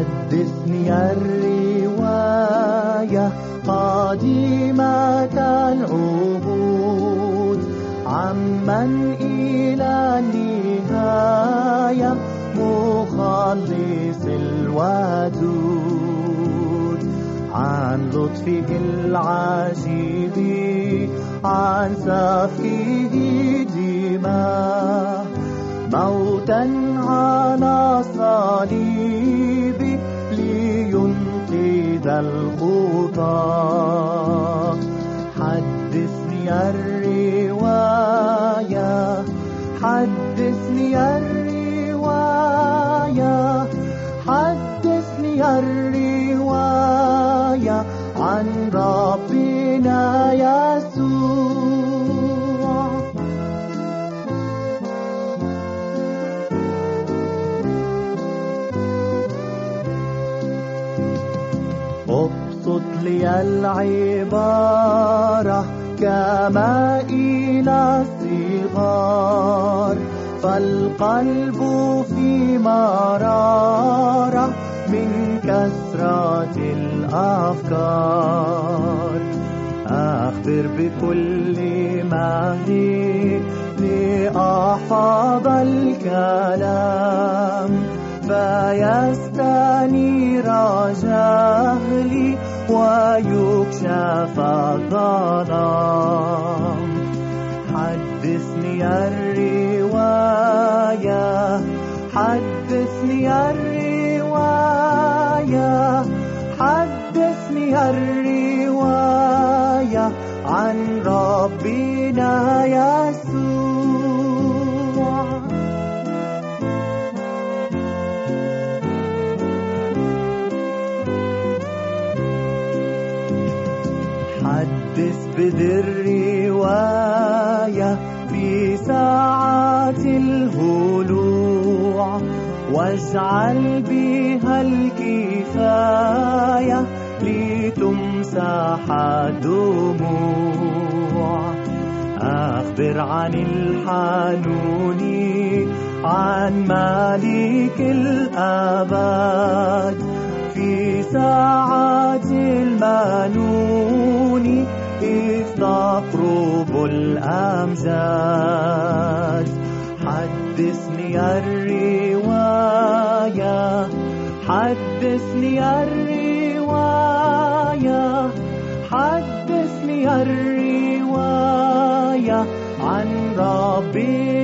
حدثني الرواية قديمة العهود عمن إلى النهاية مخلص الودود، عن لطفه العجيب، عن سفكه دماء، موتا على الصليب لينقذ الخطاة. حدثني الرواية، حدثني الرواية، حدثني الرواية عن ربنا يسوع. ابسط لي العبارة كما إلى الصغار، فالقلب في مرارة من كثرة الأفكار. أخبر بكل مهلي لأحفظ الكلام، فيستنير جهلي ويكشف الظلام. حدثني الرواية، حدثني الرواية، حدثني الرواية عن ربنا يسوع. حدث بذي الرواية في ساعات الهلوع، واجعل بها الكفاية لتمسح الدموع. أخبر عن الحنون، عن مالك الأبد في ساعات المنون، إذ تقرب الأمجاد. حدثني الرواية، حدثني الرواية، حدثني الرواية عن ربي